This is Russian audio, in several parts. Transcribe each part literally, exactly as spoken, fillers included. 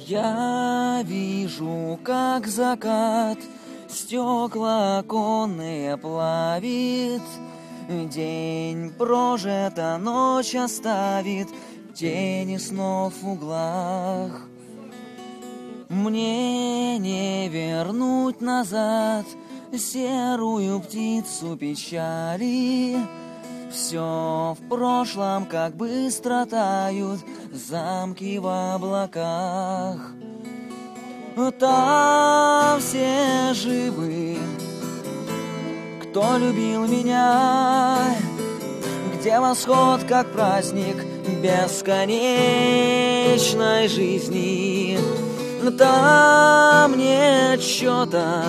Я вижу, как закат стекла оконные плавит. День прожит, а ночь оставит тени снов в углах. Мне не вернуть назад серую птицу печали. Все в прошлом, как быстро тают замки в облаках. Там все живы, кто любил меня, где восход, как праздник бесконечной жизни. Там нет счета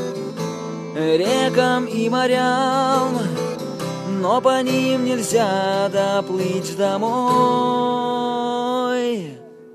рекам и морям, но по ним нельзя доплыть домой.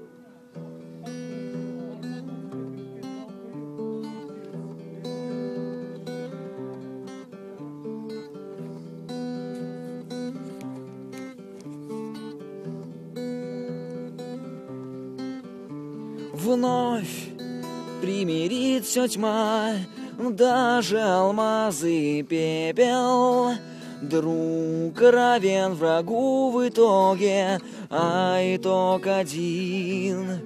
Вновь примирит все тьма, даже алмазы и пепел. Друг равен врагу в итоге, а итог один.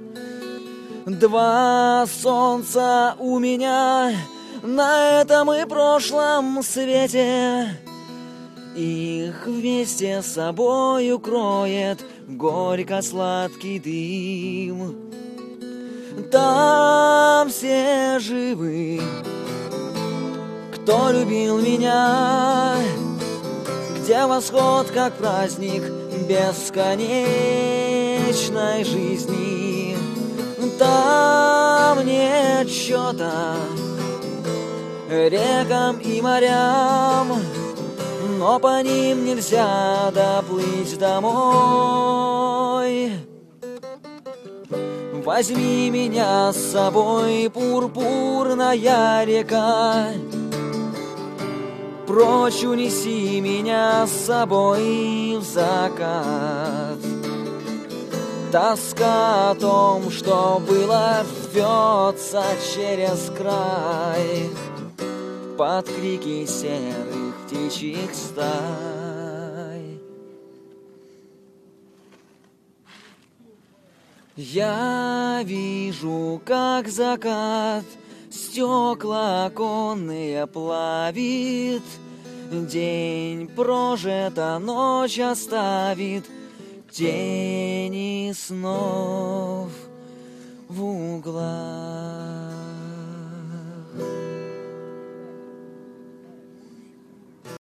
Два солнца у меня на этом и прошлом свете. Их вместе с собой укроет горько-сладкий дым. Там все живы, кто любил меня, где восход, как праздник бесконечной жизни. Там нет счета рекам и морям, но по ним нельзя доплыть домой. Возьми меня с собой, пурпурная река, прочь унеси меня с собой в закат. Тоска о том, что было, рвется через край под крики серых птичьих стай. Я вижу, как закат стекла оконные плавит. День прожит, а ночь оставит тени снов в углах.